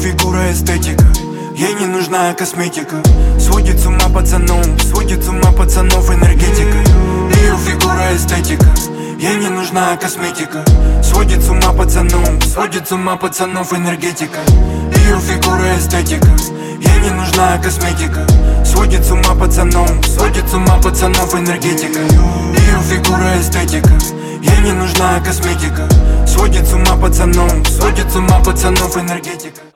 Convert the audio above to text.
фигура, эстетика, ей не нужна косметика. Сводит с ума пацанов, сводит с ума пацанов энергетика. Ее фигура, эстетика, ей не нужна косметика. Сводит с ума пацанов, сводит с ума пацанов энергетика. Ее фигура, эстетика, ей не нужна косметика. Сводит с ума пацанов, сводит с ума пацанов энергетика. Ее фигура, эстетика, ей не нужна косметика. Сводит с ума пацанов, сводит с ума пацанов энергетика.